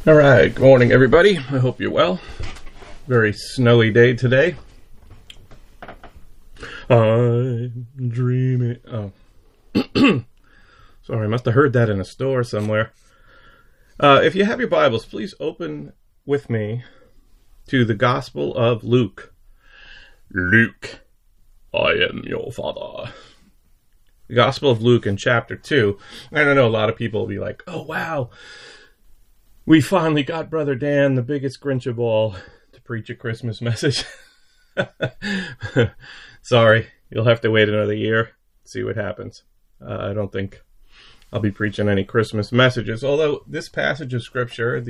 All right, good morning, everybody. I hope you're well. Very snowy day today. I'm dreaming. Oh, sorry, I must have heard that in a store somewhere. If you have your Bibles, please open with me to the Gospel of Luke. Luke, I am your father. The Gospel of Luke in chapter 2. And I know a lot of people will be like, oh, wow. We finally got Brother Dan, the biggest Grinch of all, to preach a Christmas message. Sorry, you'll have to wait another year, see what happens. I don't think I'll be preaching any Christmas messages, although these passages of Scripture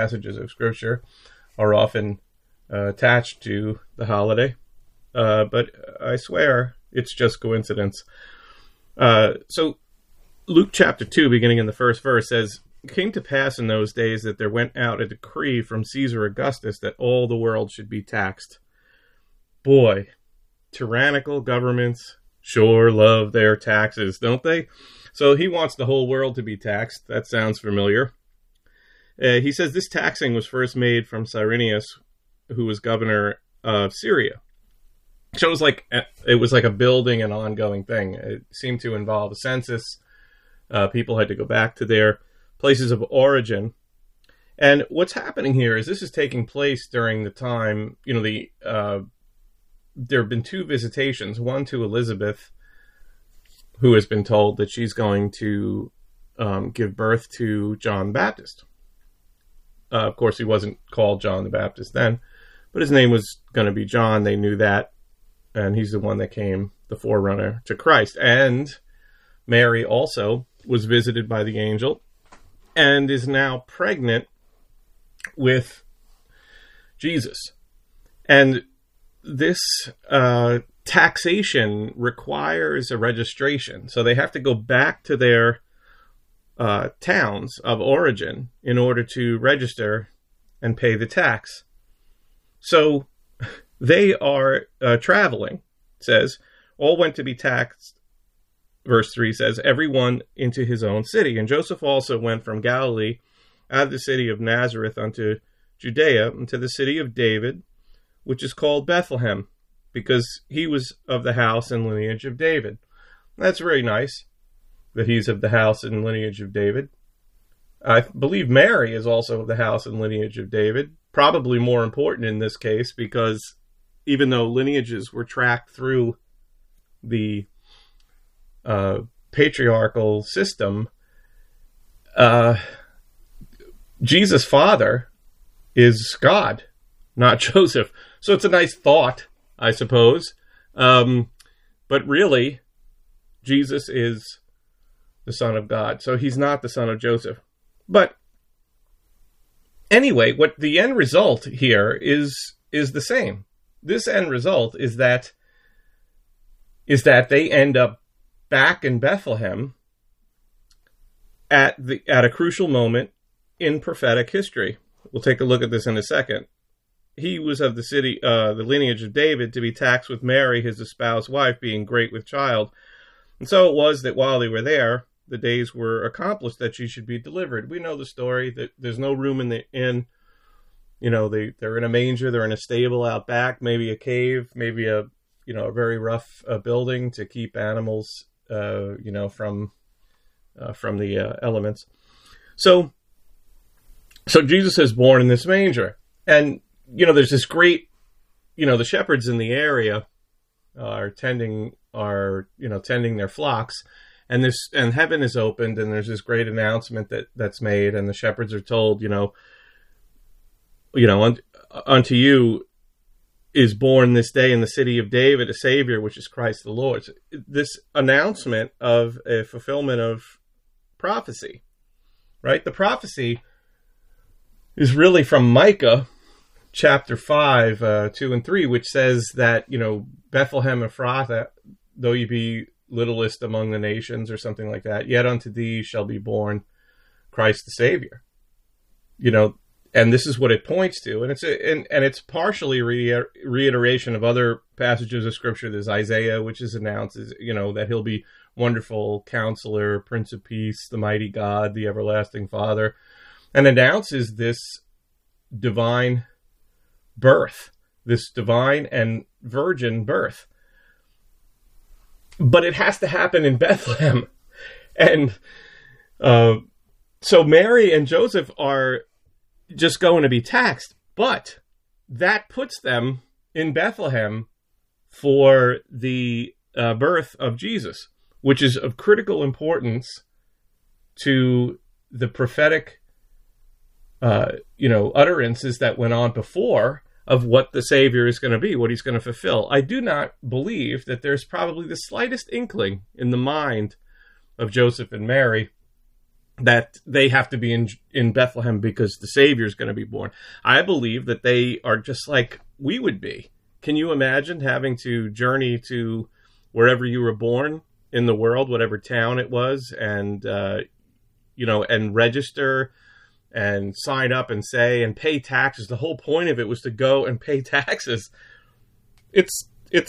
are often attached to the holiday. But I swear it's just coincidence. So Luke chapter 2, beginning in the first verse, says, "It came to pass in those days that there went out a decree from Caesar Augustus that all the world should be taxed." Boy, tyrannical governments sure love their taxes, don't they? So he wants the whole world to be taxed. That sounds familiar. He says this taxing was first made from Cyrenius, who was governor of Syria. So it was like a building and ongoing thing. It seemed to involve a census. People had to go back to their places of origin. And what's happening here is this is taking place during the time, there have been two visitations, one to Elizabeth, who has been told that she's going to give birth to John the Baptist. Of course, he wasn't called John the Baptist then, but his name was going to be John. They knew that, and he's the one that came, the forerunner to Christ. And Mary also was visited by the angel and is now pregnant with Jesus. And this taxation requires a registration. So they have to go back to their towns of origin in order to register and pay the tax. So they are traveling, it says, all went to be taxed. Verse 3 says, everyone into his own city. And Joseph also went from Galilee out of the city of Nazareth unto Judea, unto the city of David, which is called Bethlehem, because he was of the house and lineage of David. That's very nice that he's of the house and lineage of David. I believe Mary is also of the house and lineage of David. Probably more important in this case, because even though lineages were tracked through the patriarchal system, Jesus' father is God, not Joseph. So it's a nice thought, I suppose. But really, Jesus is the Son of God. So he's not the son of Joseph. But anyway, what the end result here is the same. This end result is that they end up back in Bethlehem at a crucial moment in prophetic history. We'll take a look at this in a second. He was of the city, the lineage of David, to be taxed with Mary, his espoused wife, being great with child. And so it was that while they were there, the days were accomplished that she should be delivered. We know the story, that there's no room in the inn. They're in a manger, they're in a stable out back, maybe a cave, maybe a very rough building to keep animals, from the elements. So Jesus is born in this manger, and there's this great, the shepherds in the area are tending their flocks, and heaven is opened, and there's this great announcement that's made, and the shepherds are told, unto you is born this day in the city of David a Savior, which is Christ the Lord. So this announcement of a fulfillment of prophecy, right? The prophecy is really from Micah chapter 5, 2 and 3, which says that, Bethlehem Ephrathah, though you be littlest among the nations, or something like that, yet unto thee shall be born Christ the Savior. And this is what it points to, and it's partially reiteration of other passages of Scripture. There's Isaiah, which is announced, that he'll be Wonderful Counselor, Prince of Peace, the Mighty God, the Everlasting Father. and announces this divine birth, this divine and virgin birth. But it has to happen in Bethlehem. And so Mary and Joseph are just going to be taxed. But that puts them in Bethlehem for the birth of Jesus, which is of critical importance to the prophetic utterances that went on before of what the Savior is going to be, what he's going to fulfill. I do not believe that there's probably the slightest inkling in the mind of Joseph and Mary that they have to be in Bethlehem because the Savior is going to be born. I believe that they are just like we would be. Can you imagine having to journey to wherever you were born in the world, whatever town it was, and and register and sign up and say and pay taxes? The whole point of it was to go and pay taxes. It's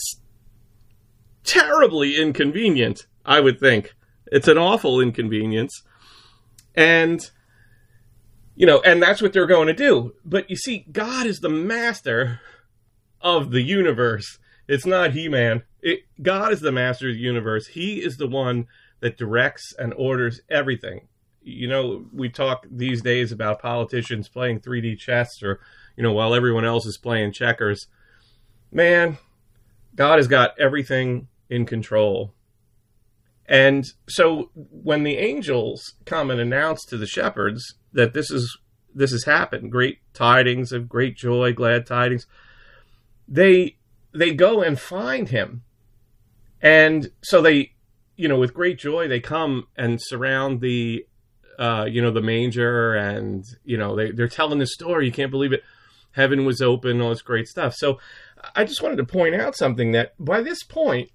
terribly inconvenient, I would think. It's an awful inconvenience. And that's what they're going to do. But you see, God is the master of the universe. It's not He-Man. God is the master of the universe. He is the one that directs and orders everything. We talk these days about politicians playing 3D chess or, while everyone else is playing checkers. Man, God has got everything in control. And so when the angels come and announce to the shepherds that this has happened, great tidings of great joy, glad tidings, they go and find him. And so they, with great joy, they come and surround the manger, and, they're telling this story. You can't believe it. Heaven was open, all this great stuff. So I just wanted to point out something that by this point,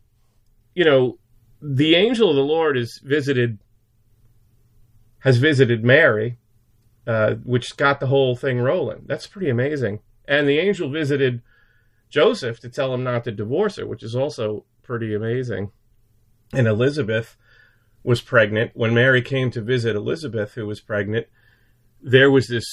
the angel of the Lord has visited Mary, which got the whole thing rolling. That's pretty amazing. And the angel visited Joseph to tell him not to divorce her, which is also pretty amazing. And Elizabeth was pregnant. When Mary came to visit Elizabeth, who was pregnant, there was this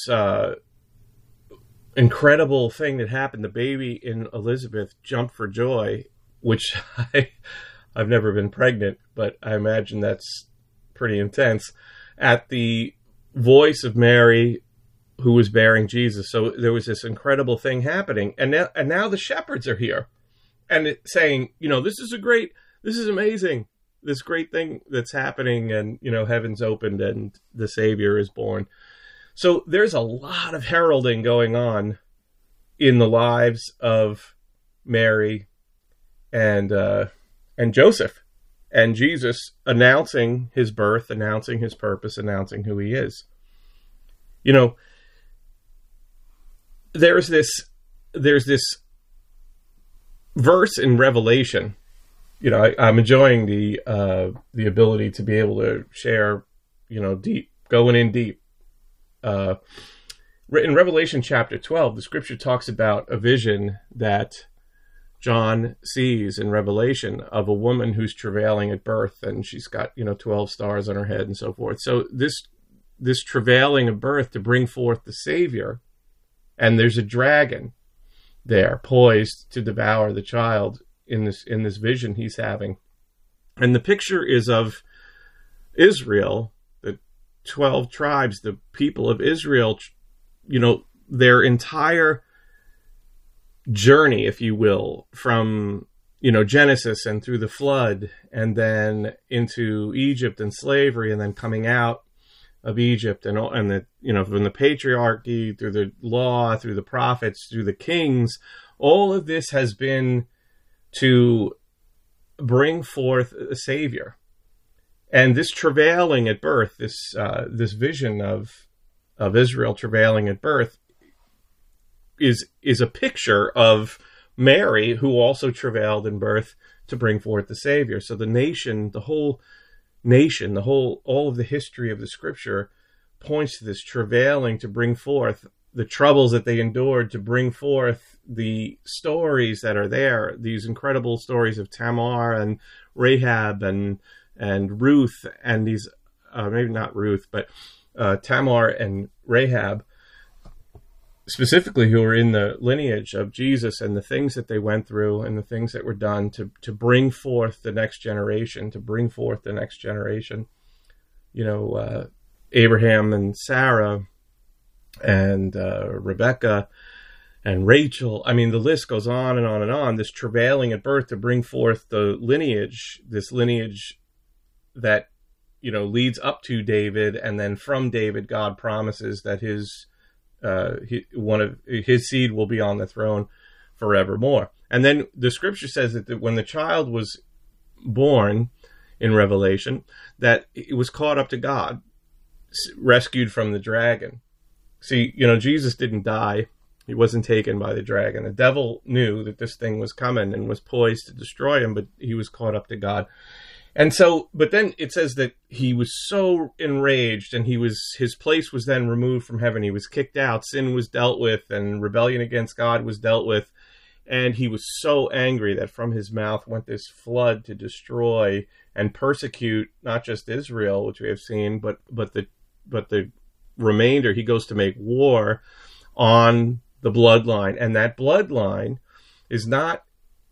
incredible thing that happened. The baby in Elizabeth jumped for joy, which I've never been pregnant, but I imagine that's pretty intense, at the voice of Mary who was bearing Jesus. So there was this incredible thing happening. And now the shepherds are here and saying, this is amazing. This great thing that's happening, and, heaven's opened and the Savior is born. So there's a lot of heralding going on in the lives of Mary and Joseph, and Jesus announcing his birth, announcing his purpose, announcing who he is. There's this verse in Revelation. I'm enjoying the ability to be able to share, going in deep. In Revelation chapter 12, the scripture talks about a vision that John sees in Revelation of a woman who's travailing at birth, and she's got, 12 stars on her head and so forth. So this travailing of birth to bring forth the Savior, and there's a dragon there poised to devour the child in this vision he's having. And the picture is of Israel, the 12 tribes, the people of Israel, their entire journey, if you will, from, Genesis and through the flood, and then into Egypt and slavery, and then coming out of Egypt, and the, from the patriarchy, through the law, through the prophets, through the kings. All of this has been to bring forth a Savior. And this travailing at birth, this vision of Israel travailing at birth, is a picture of Mary, who also travailed in birth to bring forth the Savior. So the nation, all of the history of the Scripture points to this travailing to bring forth the troubles that they endured, to bring forth the stories that are there, these incredible stories of Tamar and Rahab and Ruth, and these, maybe not Ruth, but Tamar and Rahab, specifically, who are in the lineage of Jesus, and the things that they went through and the things that were done to bring forth the next generation, Abraham and Sarah and Rebecca and Rachel. I mean, the list goes on and on and on. This travailing at birth to bring forth the lineage, this lineage that, leads up to David, and then from David, God promises that one of his seed will be on the throne forevermore. And then the scripture says that when the child was born in Revelation, that it was caught up to God, rescued from the dragon. See, Jesus didn't die. He wasn't taken by the dragon. The devil knew that this thing was coming and was poised to destroy him, but he was caught up to God. And so, but then it says that he was so enraged, and his place was then removed from heaven. He was kicked out. Sin was dealt with, and rebellion against God was dealt with. And he was so angry that from his mouth went this flood to destroy and persecute not just Israel, which we have seen, but the remainder. He goes to make war on the bloodline, and that bloodline is not,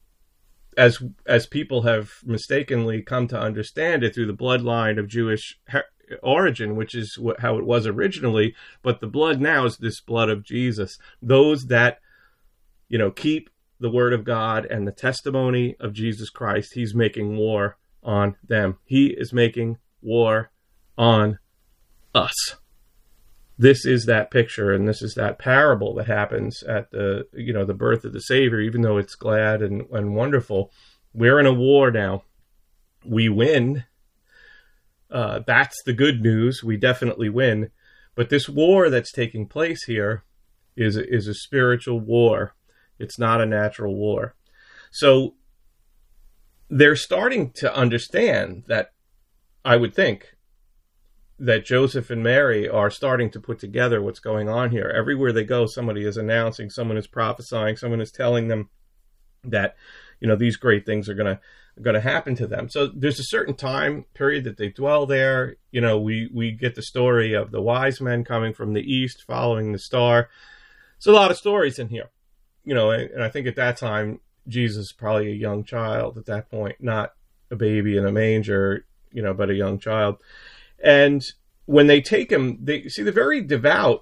as people have mistakenly come to understand it, through the bloodline of Jewish origin, which is how it was originally, but the blood now is this blood of Jesus. Those that, keep the word of God and the testimony of Jesus Christ, he's making war on them. He is making war on us. This is that picture, and this is that parable that happens at the birth of the Savior. Even though it's glad and wonderful, we're in a war now. We win. That's the good news. We definitely win. But this war that's taking place here is a spiritual war. It's not a natural war. So they're starting to understand that, I would think, that Joseph and Mary are starting to put together what's going on here. Everywhere they go, somebody is announcing, someone is prophesying, someone is telling them that, these great things are going to happen to them. So there's a certain time period that they dwell there. We get the story of the wise men coming from the east, following the star. There's a lot of stories in here, and I think at that time, Jesus is probably a young child at that point, not a baby in a manger, but a young child. And when they take him, they see the very devout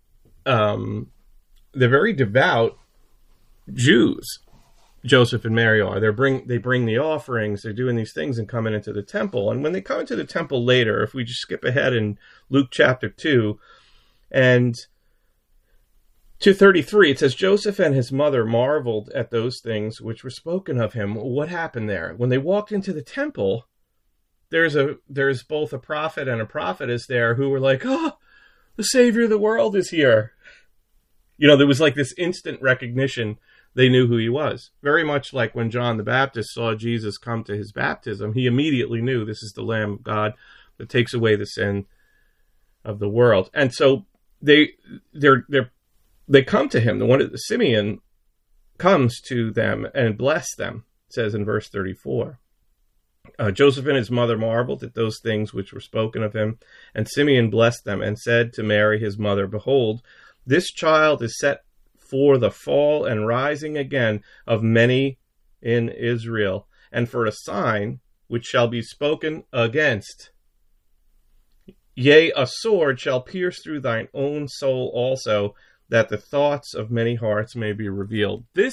Jews, Joseph and Mary are. They bring the offerings. They're doing these things and coming into the temple. And when they come into the temple later, if we just skip ahead in Luke chapter 2 and 2:33, it says, Joseph and his mother marveled at those things which were spoken of him. What happened there? When they walked into the temple, there's both a prophet and a prophetess there who were like, oh, the Savior of the world is here. There was like this instant recognition. They knew who he was. Very much like when John the Baptist saw Jesus come to his baptism, he immediately knew this is the Lamb of God that takes away the sin of the world. And so they come to him. The Simeon comes to them and bless them, it says in verse 34. Joseph and his mother marveled at those things which were spoken of him, and Simeon blessed them and said to Mary his mother, Behold, this child is set for the fall and rising again of many in Israel, and for a sign which shall be spoken against. Yea, a sword shall pierce through thine own soul also, that the thoughts of many hearts may be revealed. This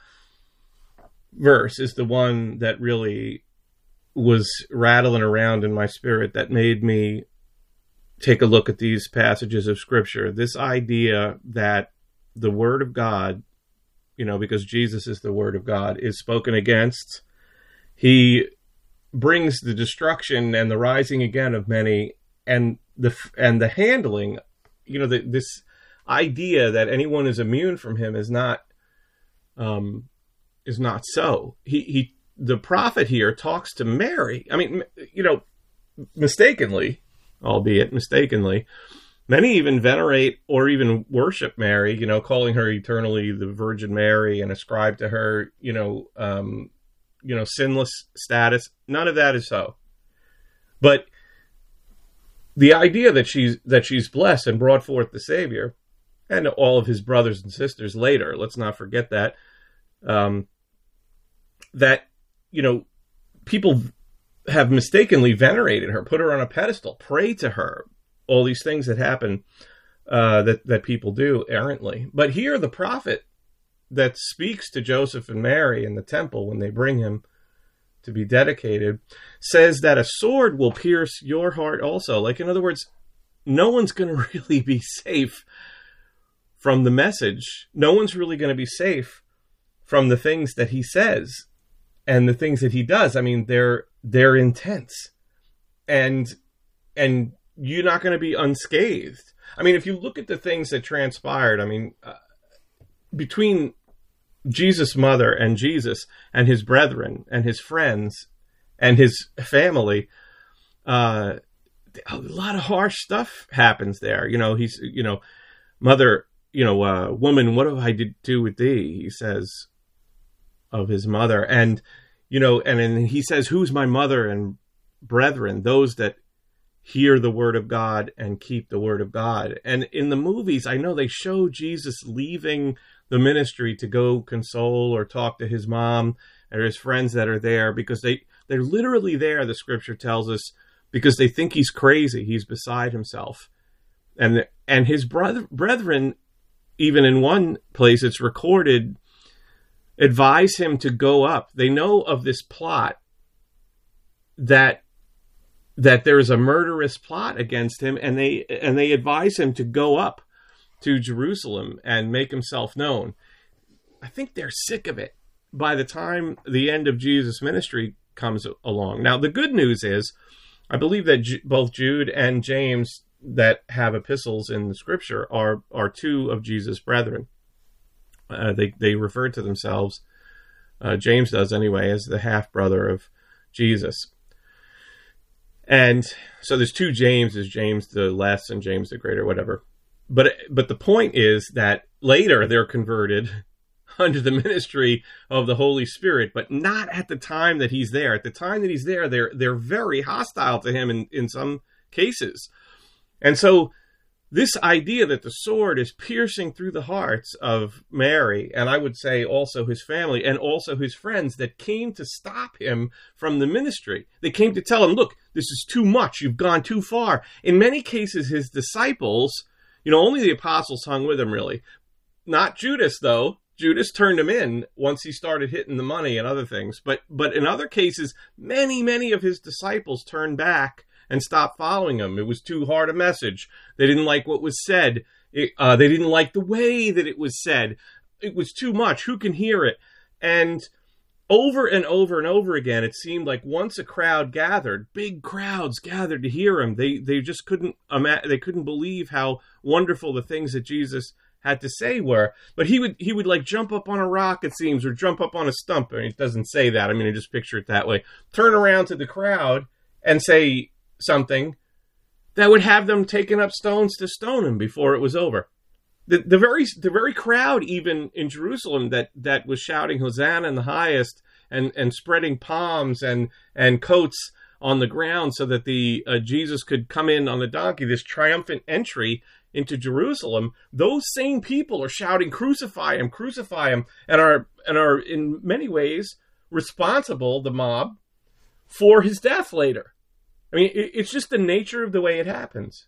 verse is the one that really was rattling around in my spirit, that made me take a look at these passages of Scripture. This idea that the Word of God, because Jesus is the Word of God, is spoken against. He brings the destruction and the rising again of many, and the handling. This idea that anyone is immune from him is not so. The prophet here talks to Mary. I mean, mistakenly, albeit mistakenly. Many even venerate or even worship Mary, calling her eternally the Virgin Mary and ascribe to her, sinless status. None of that is so. But the idea that she's blessed and brought forth the Savior, and all of his brothers and sisters later. Let's not forget that. That, people have mistakenly venerated her, put her on a pedestal, pray to her, all these things that happen that people do errantly. But here the prophet that speaks to Joseph and Mary in the temple when they bring him to be dedicated says that a sword will pierce your heart also. Like, in other words, no one's going to really be safe from the message. No one's really going to be safe from the things that he says and the things that he does. I mean, they're intense, and you're not going to be unscathed. I mean, if you look at the things that transpired, I mean, between Jesus' mother and Jesus and his brethren and his friends and his family, a lot of harsh stuff happens there. He's, mother, woman, what have I to do with thee? He says of his mother. And, and then he says, who's my mother and brethren? Those that hear the word of God and keep the word of God. And in the movies, I know they show Jesus leaving the ministry to go console or talk to his mom or his friends that are there, because they're literally there, the scripture tells us, because they think he's crazy. He's beside himself. And his brethren, even in one place it's recorded, advise him to go up. They know of this plot, that there is a murderous plot against him, and they advise him to go up to Jerusalem and make himself known. I think they're sick of it by the time the end of Jesus' ministry comes along. Now, the good news is, I believe that both Jude and James that have epistles in the scripture are two of Jesus' brethren. They refer to themselves, James does anyway, as the half-brother of Jesus. And so there's two Jameses, James the Less and James the Greater, whatever. But the point is that later they're converted under the ministry of the Holy Spirit, but not at the time that he's there. At the time that he's there, they're very hostile to him in some cases. And so this idea that the sword is piercing through the hearts of Mary, and I would say also his family, and also his friends that came to stop him from the ministry. They came to tell him, look, this is too much. You've gone too far. In many cases, his disciples, only the apostles hung with him, really. Not Judas, though. Judas turned him in once he started hitting the money and other things. But in other cases, many of his disciples turned back and stopped following him. It was too hard a message. They didn't like what was said. They didn't like the way that it was said. It was too much. Who can hear it? And over and over and over again, it seemed like once a crowd gathered, big crowds gathered to hear him, they just couldn't believe how wonderful the things that Jesus had to say were. But he would like jump up on a rock, it seems, or jump up on a stump. I mean, it doesn't say that. I mean, I just picture it that way. Turn around to the crowd and say something that would have them taking up stones to stone him before it was over. The very crowd, even in Jerusalem, that was shouting Hosanna in the highest and spreading palms and coats on the ground so that the Jesus could come in on the donkey, this triumphant entry into Jerusalem. Those same people are shouting, "Crucify him, crucify him," and are in many ways responsible, the mob, for his death later. I mean, it's just the nature of the way it happens.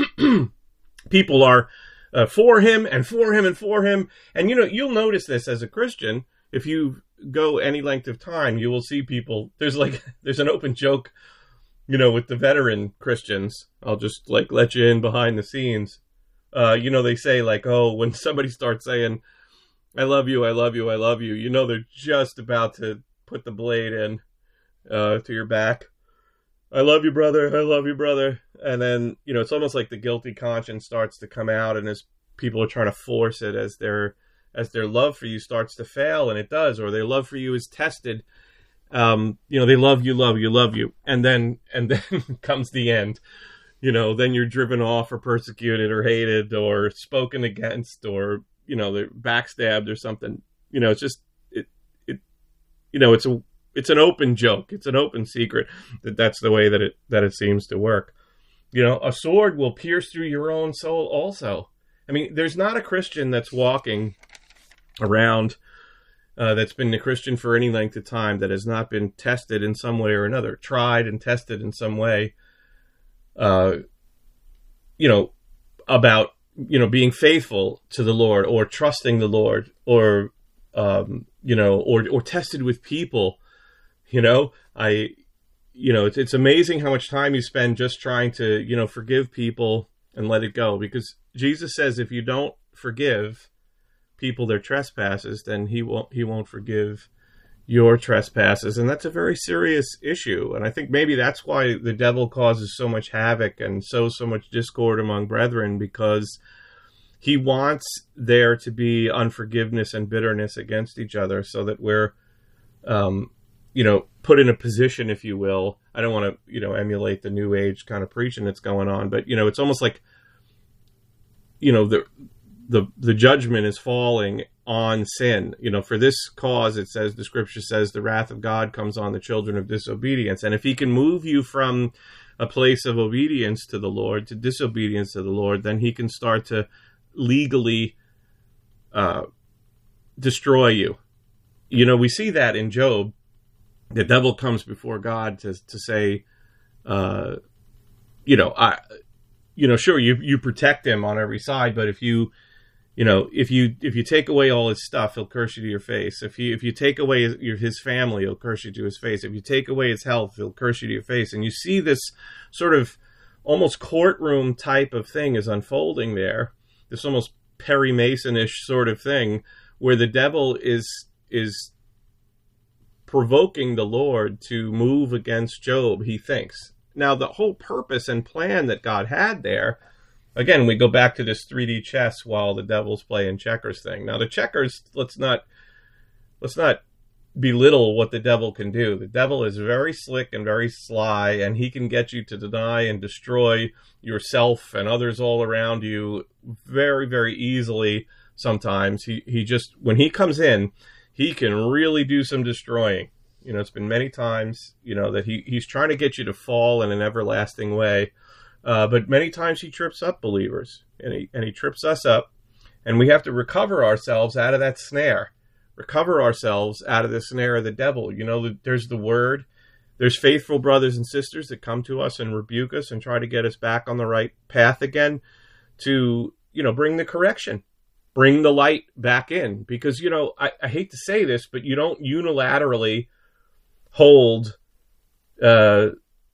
People are for him and for him and for him. And, you'll notice this as a Christian. If you go any length of time, you will see people. There's an open joke, with the veteran Christians. I'll just let you in behind the scenes. They say when somebody starts saying, "I love you, I love you, I love you," they're just about to put the blade in to your back. "I love you, brother. I love you, brother." And then, it's almost like the guilty conscience starts to come out, and as people are trying to force it, as their love for you starts to fail, and it does, or their love for you is tested. They love you, love you, love you. And then comes the end. Then you're driven off or persecuted or hated or spoken against, or, they're backstabbed or something. It's just, it's an open joke. It's an open secret that's the way that it seems to work. A sword will pierce through your own soul also. I mean, there's not a Christian that's walking around that's been a Christian for any length of time that has not been tested in some way or another, tried and tested in some way, about, being faithful to the Lord or trusting the Lord or tested with people. It's amazing how much time you spend just trying to, forgive people and let it go. Because Jesus says if you don't forgive people their trespasses, then he won't forgive your trespasses. And that's a very serious issue. And I think maybe that's why the devil causes so much havoc and so much discord among brethren, because he wants there to be unforgiveness and bitterness against each other, so that we're put in a position, if you will. I don't want to, emulate the New Age kind of preaching that's going on, but, it's almost like, the judgment is falling on sin. For this cause, it says, the scripture says, the wrath of God comes on the children of disobedience. And if he can move you from a place of obedience to the Lord to disobedience to the Lord, then he can start to legally destroy you. We see that in Job. The devil comes before God to say, sure, you protect him on every side, but if you take away all his stuff, he'll curse you to your face. If you take away his family, he'll curse you to his face. If you take away his health, he'll curse you to your face. And you see this sort of almost courtroom type of thing is unfolding there. This almost Perry Mason-ish sort of thing, where the devil is provoking the Lord to move against Job, he thinks. Now, the whole purpose and plan that God had there, again, we go back to this 3D chess while the devil's playing checkers thing. Now, the checkers, let's not belittle what the devil can do. The devil is very slick and very sly, and he can get you to deny and destroy yourself and others all around you very, very easily. Sometimes he just, when he comes in, he can really do some destroying. It's been many times, that he's trying to get you to fall in an everlasting way. But many times he trips up believers, and he trips us up, and we have to recover ourselves out of that snare, recover ourselves out of the snare of the devil. There's the word, there's faithful brothers and sisters that come to us and rebuke us and try to get us back on the right path again, to, bring the correction, bring the light back in. Because, I hate to say this, but you don't unilaterally hold, the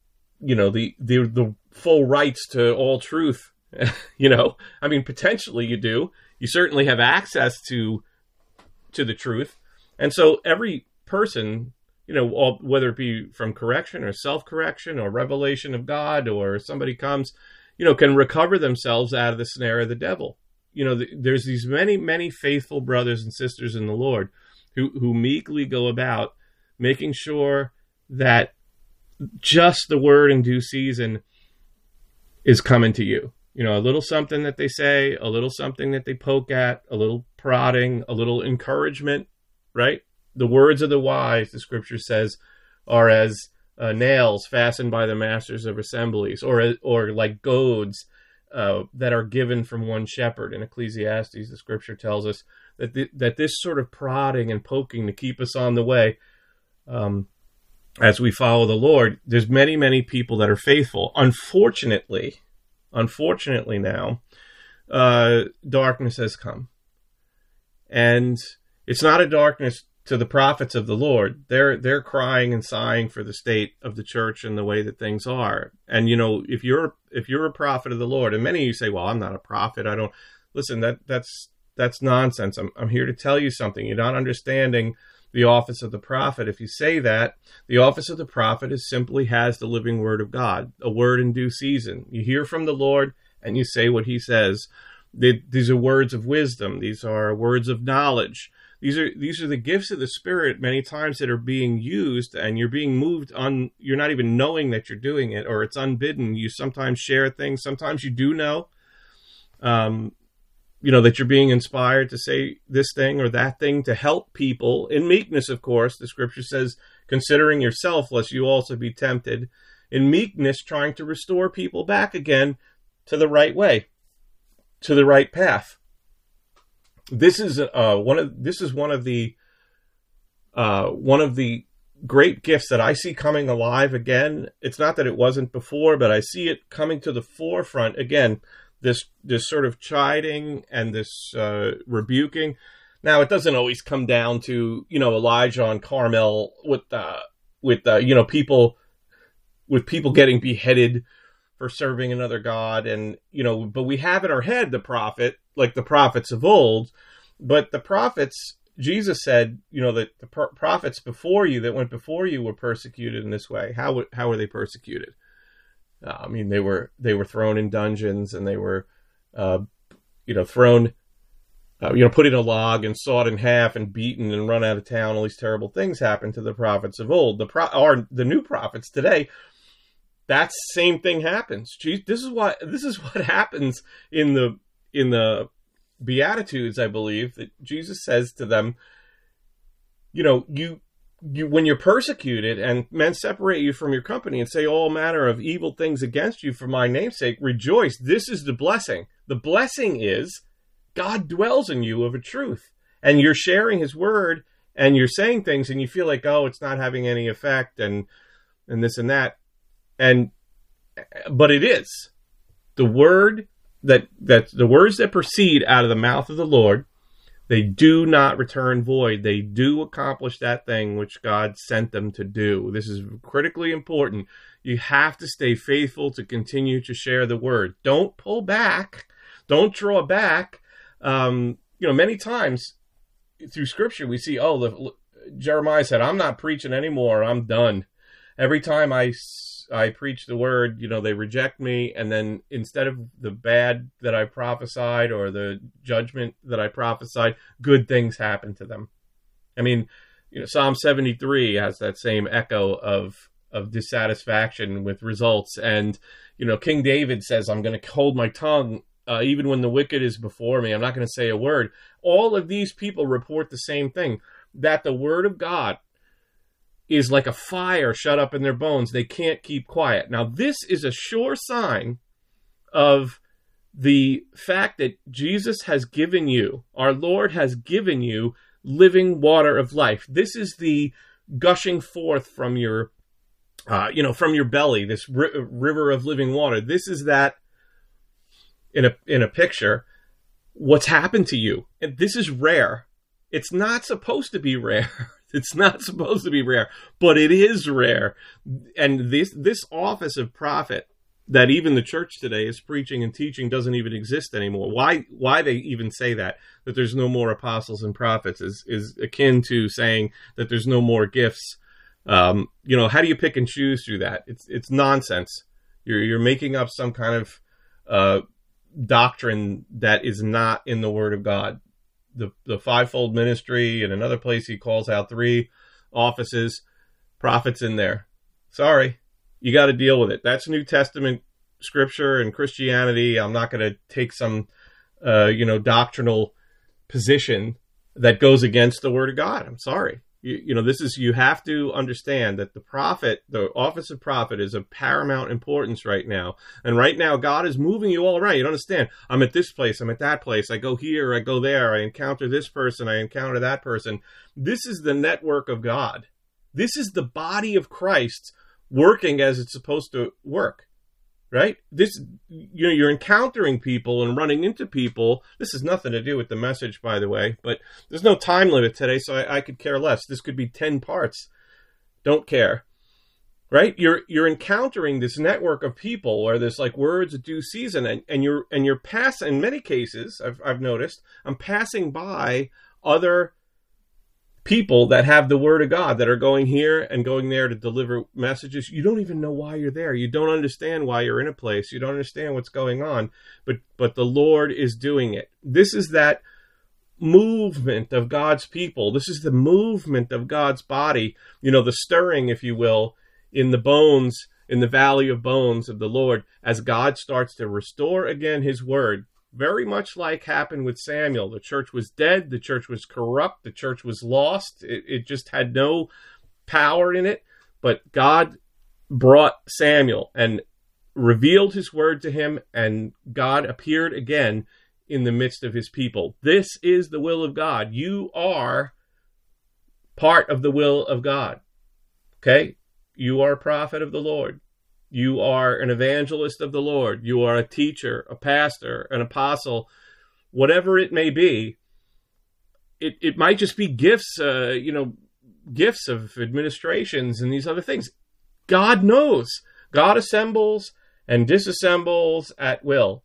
full rights to all truth. Potentially you do. You certainly have access to the truth. And so every person, whether it be from correction or self-correction or revelation of God, or somebody comes, can recover themselves out of the snare of the devil. There's these many, many faithful brothers and sisters in the Lord who meekly go about making sure that just the word in due season is coming to you. A little something that they say, a little something that they poke at, a little prodding, a little encouragement, right? The words of the wise, the scripture says, are as nails fastened by the masters of assemblies, or like goads that are given from one shepherd. In Ecclesiastes, the scripture tells us that this sort of prodding and poking to keep us on the way, as we follow the Lord, there's many, many people that are faithful. Unfortunately now, darkness has come. And it's not a darkness to the prophets of the Lord. They're crying and sighing for the state of the church and the way that things are. And, if you're a prophet of the Lord, and many of you say, well, I'm not a prophet. I don't listen. That's nonsense. I'm here to tell you something. You're not understanding the office of the prophet. If you say that, the office of the prophet is simply has the living word of God, a word in due season. You hear from the Lord and you say what he says. These are words of wisdom. These are words of knowledge. These are the gifts of the Spirit many times that are being used, and you're being moved on. You're not even knowing that you're doing it, or it's unbidden. You sometimes share things. Sometimes you do know. That you're being inspired to say this thing or that thing to help people in meekness, of course. The scripture says, considering yourself, lest you also be tempted. in meekness, trying to restore people back again to the right way, to the right path. This is one of the great gifts that I see coming alive again. It's not that it wasn't before, but I see it coming to the forefront again. This sort of chiding and this rebuking. Now, it doesn't always come down to, Elijah on Carmel with people getting beheaded for serving another god, and but we have in our head the prophet, like the prophets of old. But the prophets, Jesus said, that the prophets before you, that went before you, were persecuted in this way. How were they persecuted? They were thrown in dungeons, and they were thrown, put in a log and sawed in half and beaten and run out of town. All these terrible things happened to the prophets of old. The new prophets today, that same thing happens. This is what happens in the Beatitudes, I believe, that Jesus says to them, you when you're persecuted and men separate you from your company and say all manner of evil things against you for my name's sake, rejoice. This is the blessing. The blessing is God dwells in you of a truth, and you're sharing his word, and you're saying things, and you feel like, oh, it's not having any effect, and this and that. But it is the word that the words that proceed out of the mouth of the Lord, they do not return void. They do accomplish that thing which God sent them to do. This is critically important. You have to stay faithful to continue to share the word. Don't pull back. Don't draw back. Many times through Scripture we see, Jeremiah said, "I'm not preaching anymore. I'm done. Every time I preach the word, they reject me, and then instead of the bad that I prophesied or the judgment that I prophesied, good things happen to them." Psalm 73 has that same echo of dissatisfaction with results. And, King David says, "I'm going to hold my tongue even when the wicked is before me. I'm not going to say a word." All of these people report the same thing, that the word of God is like a fire shut up in their bones. They can't keep quiet. Now, this is a sure sign of the fact that Jesus has given you, our Lord has given you, living water of life. This is the gushing forth from your, from your belly, this river of living water. This is that, in a picture, what's happened to you. And this is rare. It's not supposed to be rare. It's not supposed to be rare, but it is rare. And this office of prophet that even the church today is preaching and teaching doesn't even exist anymore. Why they even say that there's no more apostles and prophets is akin to saying that there's no more gifts. How do you pick and choose through that? It's nonsense. You're making up some kind of doctrine that is not in the Word of God. The fivefold ministry, and another place he calls out 3 offices, prophets in there. Sorry, you got to deal with it. That's New Testament scripture and Christianity. I'm not going to take some, doctrinal position that goes against the Word of God. I'm sorry. You have to understand that the office of prophet is of paramount importance right now. And right now, God is moving you all around. You don't understand. I'm at this place. I'm at that place. I go here. I go there. I encounter this person. I encounter that person. This is the network of God. This is the body of Christ working as it's supposed to work. Right? You're encountering people and running into people. This has nothing to do with the message, by the way, but there's no time limit today, so I could care less. This could be 10 parts. Don't care. Right? You're encountering this network of people, or this like words of due season, and you're passing. In many cases, I've noticed, I'm passing by other people that have the Word of God, that are going here and going there to deliver messages. You don't even know why you're there. You don't understand why you're in a place. You don't understand what's going on, but the Lord is doing it. This is that movement of God's people. This is the movement of God's body, the stirring, if you will, in the bones, in the valley of bones of the Lord, as God starts to restore again his word. Very much like happened with Samuel. The church was dead. The church was corrupt. The church was lost. It just had no power in it. But God brought Samuel and revealed his word to him, and God appeared again in the midst of his people. This is the will of God. You are part of the will of God. Okay? You are a prophet of the Lord. You are an evangelist of the Lord. You are a teacher, a pastor, an apostle, whatever it may be. It might just be gifts, gifts of administrations and these other things. God knows. God assembles and disassembles at will.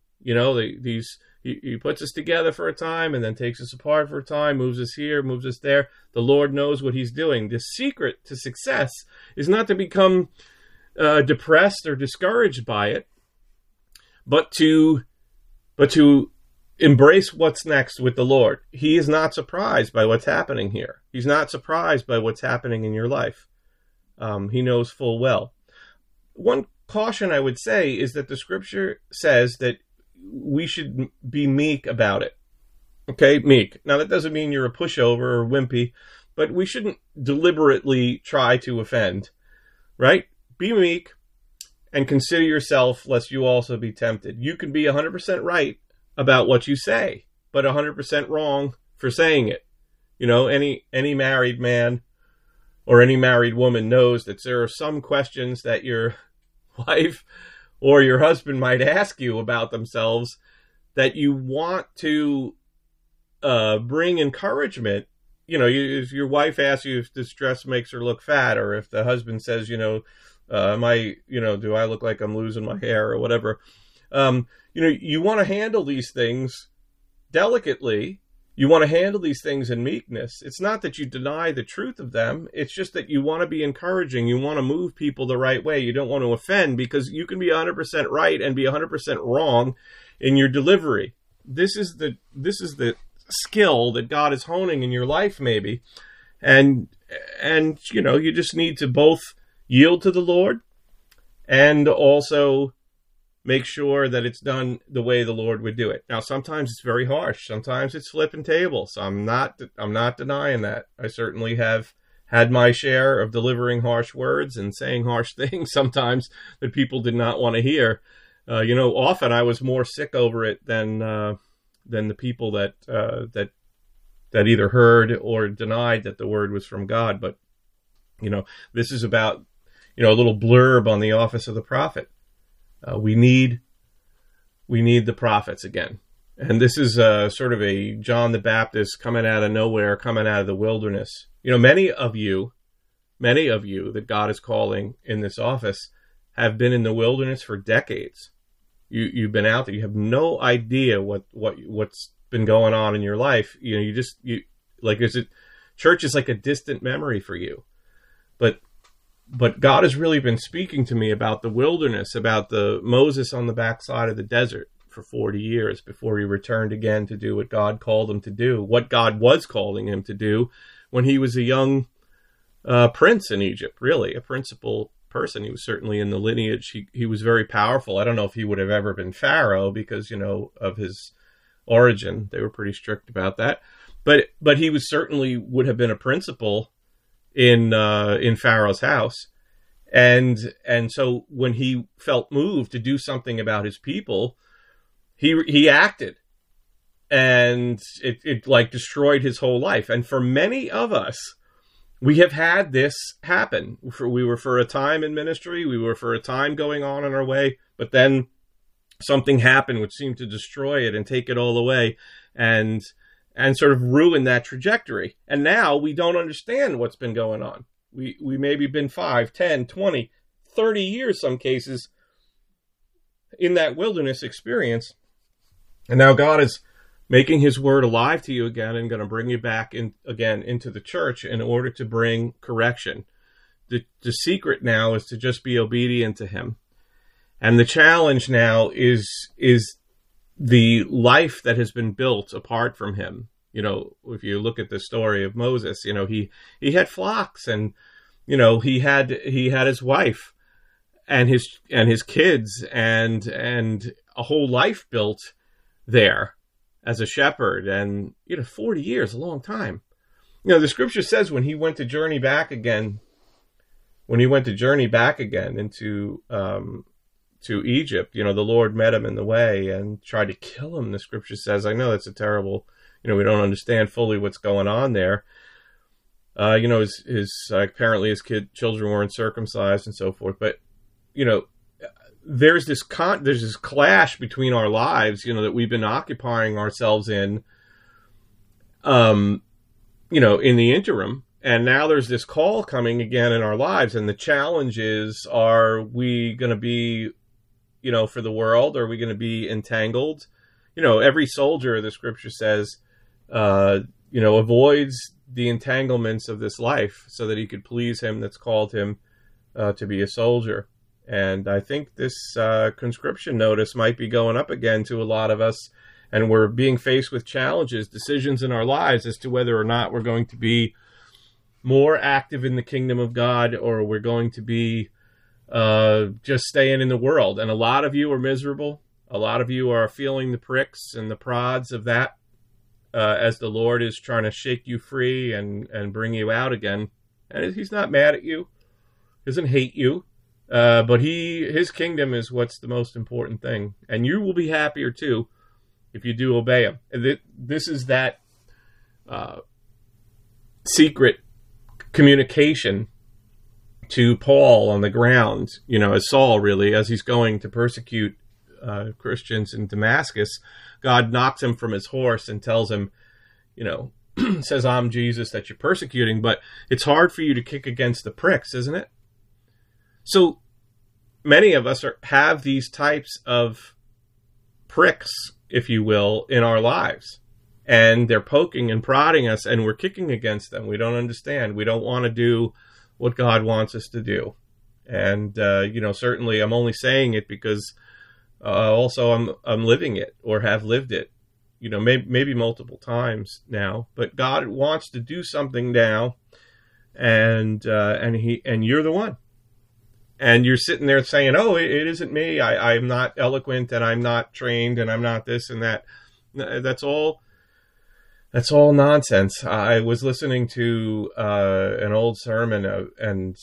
He puts us together for a time and then takes us apart for a time, moves us here, moves us there. The Lord knows what he's doing. The secret to success is not to become depressed or discouraged by it, but to embrace what's next with the Lord. He is not surprised by what's happening here. He's not surprised by what's happening in your life. He knows full well. One caution I would say is that the scripture says that we should be meek about it. Okay, meek. Now, that doesn't mean you're a pushover or wimpy, but we shouldn't deliberately try to offend, right? Be meek and consider yourself, lest you also be tempted. You can be 100% right about what you say, but 100% wrong for saying it. Any married man or any married woman knows that there are some questions that your wife or your husband might ask you about themselves that you want to bring encouragement. If your wife asks you if this dress makes her look fat, or if the husband says, do I look like I'm losing my hair or whatever? You want to handle these things delicately. You want to handle these things in meekness. It's not that you deny the truth of them. It's just that you want to be encouraging. You want to move people the right way. You don't want to offend, because you can be 100% right and be 100% wrong in your delivery. This is the skill that God is honing in your life, maybe. And you just need to both yield to the Lord and also make sure that it's done the way the Lord would do it. Now, sometimes it's very harsh. Sometimes it's flipping tables. I'm not denying that. I certainly have had my share of delivering harsh words and saying harsh things sometimes that people did not want to hear. Often I was more sick over it than the people that either heard or denied that the word was from God. But this is about a little blurb on the office of the prophet. We need the prophets again. And this is sort of a John the Baptist coming out of nowhere, coming out of the wilderness. Many of you that God is calling in this office have been in the wilderness for decades. You've been out there. You have no idea what's been going on in your life. Church is like a distant memory for you. But God has really been speaking to me about the wilderness, about the Moses on the backside of the desert for 40 years before he returned again to do what God called him to do, what God was calling him to do when he was a young prince in Egypt, really, a principal person. He was certainly in the lineage. He was very powerful. I don't know if he would have ever been Pharaoh because, of his origin. They were pretty strict about that. But he was certainly would have been a principal in Pharaoh's house. And so when he felt moved to do something about his people, he acted, and it like destroyed his whole life. And for many of us, we have had this happen. We were for a time in ministry, we were for a time going on our way, but then something happened which seemed to destroy it and take it all away, and sort of ruin that trajectory. And now we don't understand what's been going on. We maybe been 5, 10, 20, 30 years, some cases, in that wilderness experience. And now God is making his word alive to you again and going to bring you back again into the church in order to bring correction. The secret now is to just be obedient to him. And the challenge now is the life that has been built apart from him. If you look at the story of Moses, he had flocks, and he had his wife and his kids and a whole life built there as a shepherd. And 40 years, a long time. The scripture says when he went to journey back again, when he went to journey back again into to Egypt, the Lord met him in the way and tried to kill him. The scripture says, I know that's a terrible, we don't understand fully what's going on there. His apparently his children weren't circumcised and so forth. But, there's this clash between our lives, that we've been occupying ourselves in, in the interim. And now there's this call coming again in our lives. And the challenge is, are we going to be, for the world? Are we going to be entangled? Every soldier, the scripture says, avoids the entanglements of this life so that he could please him that's called him to be a soldier. And I think this conscription notice might be going up again to a lot of us, and we're being faced with challenges, decisions in our lives as to whether or not we're going to be more active in the kingdom of God, or we're going to be just staying in the world. And a lot of you are miserable. A lot of you are feeling the pricks and the prods of that as the Lord is trying to shake you free and bring you out again. And he's not mad at you, doesn't hate you. But his kingdom is what's the most important thing. And you will be happier too if you do obey him. And this is that secret communication to Paul on the ground, as Saul really, as he's going to persecute Christians in Damascus. God knocks him from his horse and tells him, says, I'm Jesus that you're persecuting, but it's hard for you to kick against the pricks, isn't it? So many of us have these types of pricks, if you will, in our lives. And they're poking and prodding us, and we're kicking against them. We don't understand. We don't want to do what God wants us to do. And, certainly I'm only saying it because also I'm living it, or have lived it, maybe multiple times now. But God wants to do something now, and you're the one. And you're sitting there saying, oh, it isn't me. I'm not eloquent, and I'm not trained, and I'm not this and that. That's all nonsense. I was listening to an old sermon and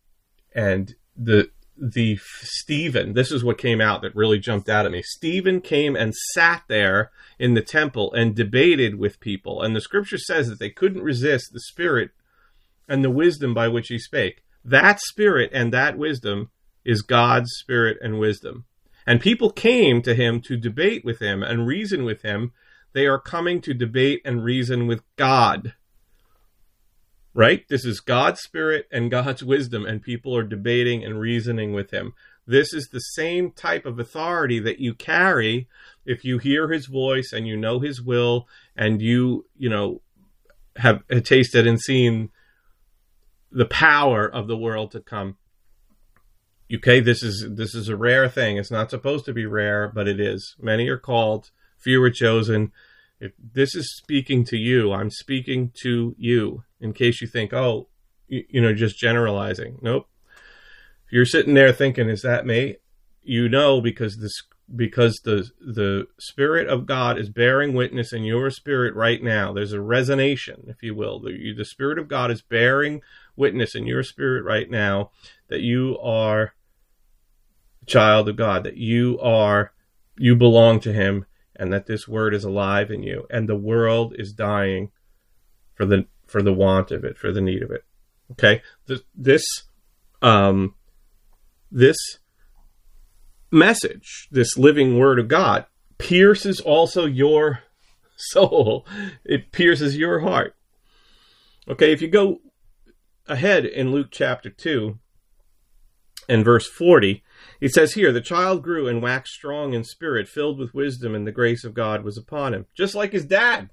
the Stephen, this is what came out that really jumped out at me. Stephen came and sat there in the temple and debated with people. And the scripture says that they couldn't resist the spirit and the wisdom by which he spake. That spirit and that wisdom is God's spirit and wisdom. And people came to him to debate with him and reason with him. They are coming to debate and reason with God. Right? This is God's spirit and God's wisdom, and people are debating and reasoning with him. This is the same type of authority that you carry if you hear his voice and you know his will, and you have tasted and seen the power of the world to come. Okay, this is a rare thing. It's not supposed to be rare, but it is. Many are called, few are chosen. If this is speaking to you, I'm speaking to you. In case you think, oh, just generalizing. Nope. If you're sitting there thinking, is that me? Because the Spirit of God is bearing witness in your spirit right now. There's a resonation, if you will. The Spirit of God is bearing witness in your spirit right now that you are a child of God, that you belong to him, and that this word is alive in you, and the world is dying for the want of it, for the need of it. Okay, this message, this living word of God, pierces also your soul. It pierces your heart. Okay, if you go ahead in Luke chapter 2 and verse 40, it says here, the child grew and waxed strong in spirit, filled with wisdom, and the grace of God was upon him. Just like his dad.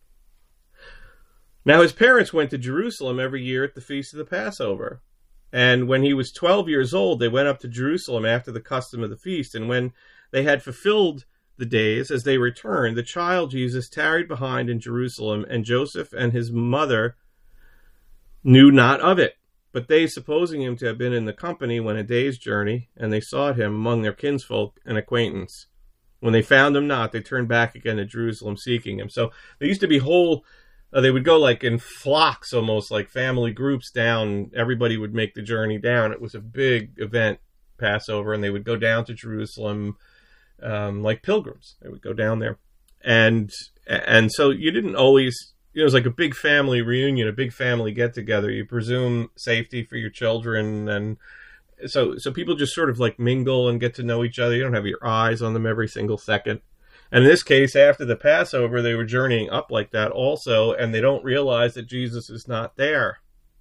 Now his parents went to Jerusalem every year at the feast of the Passover. And when he was 12 years old, they went up to Jerusalem after the custom of the feast. And when they had fulfilled the days, as they returned, the child Jesus tarried behind in Jerusalem, and Joseph and his mother knew not of it. But they, supposing him to have been in the company, went a day's journey, and they sought him among their kinsfolk and acquaintance. When they found him not, they turned back again to Jerusalem, seeking him. So there used to be whole They would go like in flocks, almost like family groups down. Everybody would make the journey down. It was a big event, Passover, and they would go down to Jerusalem like pilgrims. They would go down there. And so you didn't always, it was like a big family reunion, a big family get together. You presume safety for your children. And so people just sort of like mingle and get to know each other. You don't have your eyes on them every single second. And in this case, after the Passover, they were journeying up like that also, and they don't realize that Jesus is not there.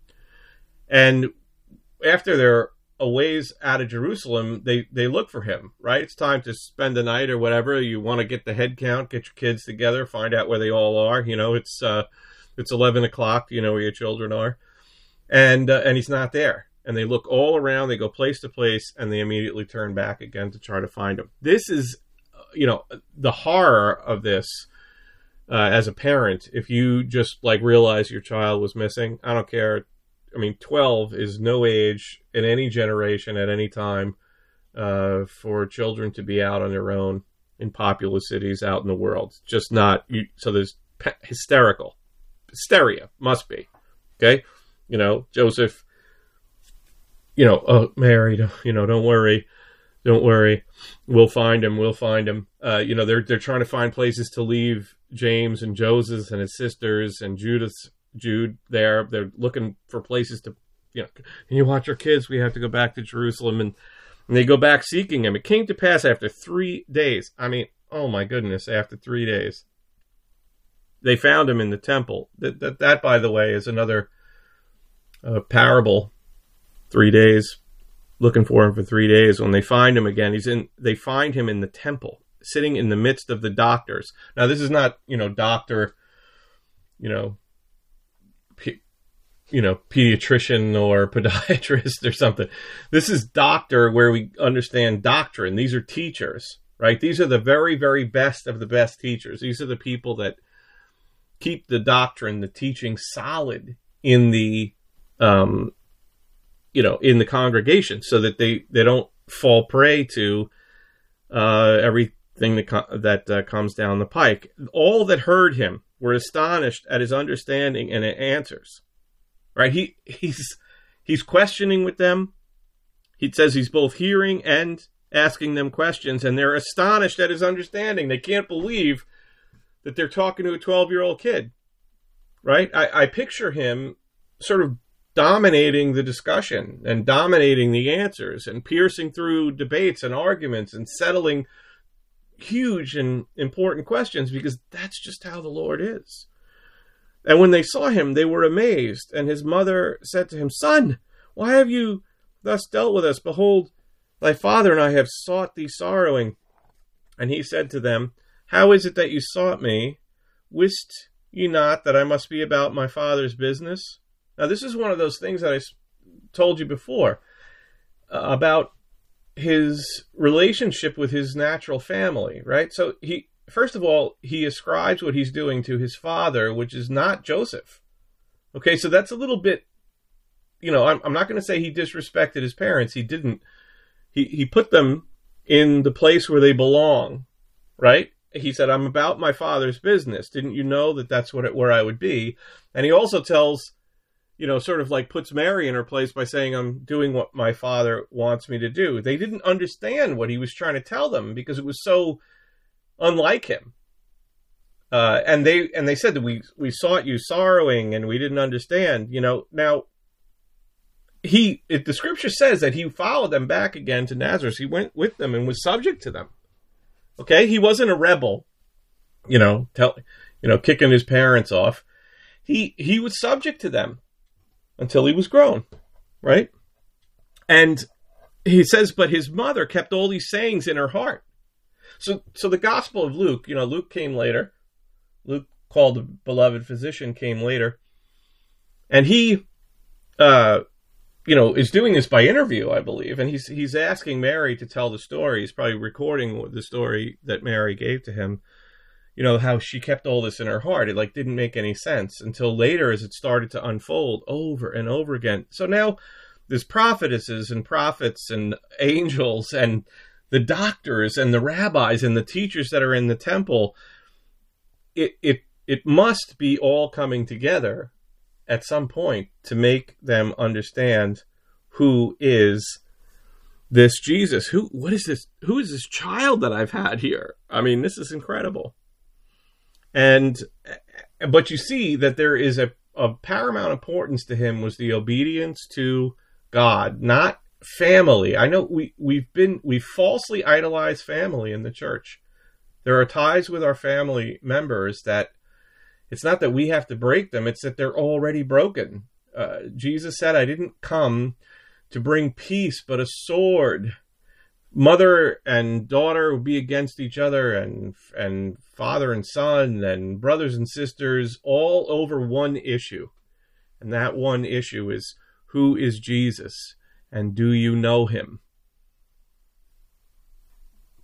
And after they're a ways out of Jerusalem, they look for him, right? It's time to spend the night or whatever. You want to get the head count, get your kids together, find out where they all are. You know, it's 11 o'clock, you know, where your children are. And he's not there. And they look all around, they go place to place, and they immediately turn back again to try to find him. This is, you know, the horror of this as a parent. If you just like realize your child was missing, I don't care. I mean, 12 is no age in any generation at any time for children to be out on their own in populous cities out in the world. It's just not. So there's hysteria must be. Okay. You know, Joseph, you know, oh, Mary, you know, don't worry. We'll find him. You know, they're trying to find places to leave James and Joseph and his sisters and Jude there. They're looking for places to, you know, can you watch our kids? We have to go back to Jerusalem. And they go back seeking him. It came to pass after 3 days. I mean, oh my goodness, after 3 days. They found him in the temple. That by the way, is another parable. 3 days. Looking for him for 3 days. When they find him again, they find him in the temple, sitting in the midst of the doctors. Now, this is not, you know, doctor, you know, pediatrician or podiatrist or something. This is doctor where we understand doctrine. These are teachers, right? These are the very, very best of the best teachers. These are the people that keep the doctrine, the teaching solid in the, in the congregation, so that they don't fall prey to everything that comes down the pike. All that heard him were astonished at his understanding and answers. Right? He's questioning with them. He says he's both hearing and asking them questions, and they're astonished at his understanding. They can't believe that they're talking to a 12-year-old kid. Right? I picture him sort of dominating the discussion and dominating the answers and piercing through debates and arguments and settling huge and important questions, because that's just how the Lord is. And when they saw him, they were amazed. And his mother said to him, "Son, why have you thus dealt with us? Behold, thy father and I have sought thee sorrowing." And he said to them, "How is it that you sought me? Wist ye not that I must be about my father's business?" Now, this is one of those things that I told you before about his relationship with his natural family, right? So first of all, he ascribes what he's doing to his father, which is not Joseph. Okay, so that's a little bit, you know, I'm not going to say he disrespected his parents. He didn't. He put them in the place where they belong, right? He said, "I'm about my father's business. Didn't you know that that's where I would be?" And he also tells, you know, sort of like puts Mary in her place by saying, "I'm doing what my father wants me to do." They didn't understand what he was trying to tell them because it was so unlike him. And they said that we sought you sorrowing and we didn't understand, you know. Now, the scripture says that he followed them back again to Nazareth. He went with them and was subject to them. Okay. He wasn't a rebel, kicking his parents off. He was subject to them until he was grown. Right. And he says, but his mother kept all these sayings in her heart. So the Gospel of Luke, Luke came later. Luke, called the beloved physician, came later. And he, is doing this by interview, I believe. And he's asking Mary to tell the story. He's probably recording the story that Mary gave to him. How she kept all this in her heart. It didn't make any sense until later as it started to unfold over and over again. So now there's prophetesses and prophets and angels and the doctors and the rabbis and the teachers that are in the temple. It it must be all coming together at some point to make them understand who is this Jesus. What is this? Who is this child that I've had here? I mean, this is incredible. But you see that there is a paramount importance to him was the obedience to God, not family. I know we've falsely idolized family in the church. There are ties with our family members that it's not that we have to break them, it's that they're already broken. Jesus said, I didn't come to bring peace, but a sword. Mother and daughter will be against each other, and father and son, and brothers and sisters, all over one issue. And that one issue is, who is Jesus? And do you know him?